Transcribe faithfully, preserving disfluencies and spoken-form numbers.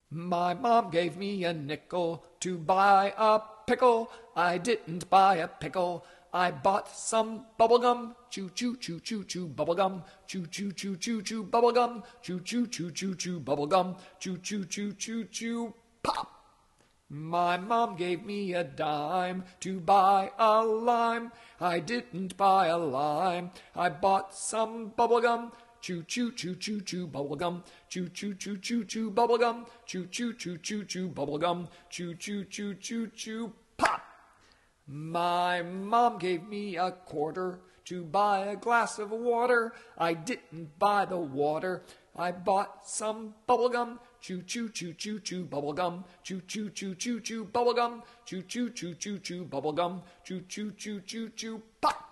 My mom gave me a nickel to buy a pickle. I didn't buy a pickle. I bought some bubblegum. Choo choo choo choo choo bubblegum. Choo choo choo choo choo bubblegum. Choo choo choo choo choo bubblegum. Choo choo choo choo choo pop. My mom gave me a dime to buy a lime. I didn't buy a lime. I bought some bubblegum. Choo choo choo choo choo bubblegum. Choo choo choo choo choo bubblegum. Choo choo choo choo choo bubblegum. Choo choo choo choo choo pop. My mom gave me a quarter to buy a glass of water. I didn't buy the water. I bought some bubblegum. Choo choo choo choo choo bubblegum. Choo choo choo choo choo bubblegum. Choo choo choo choo choo bubblegum. Choo choo choo choo choo pop.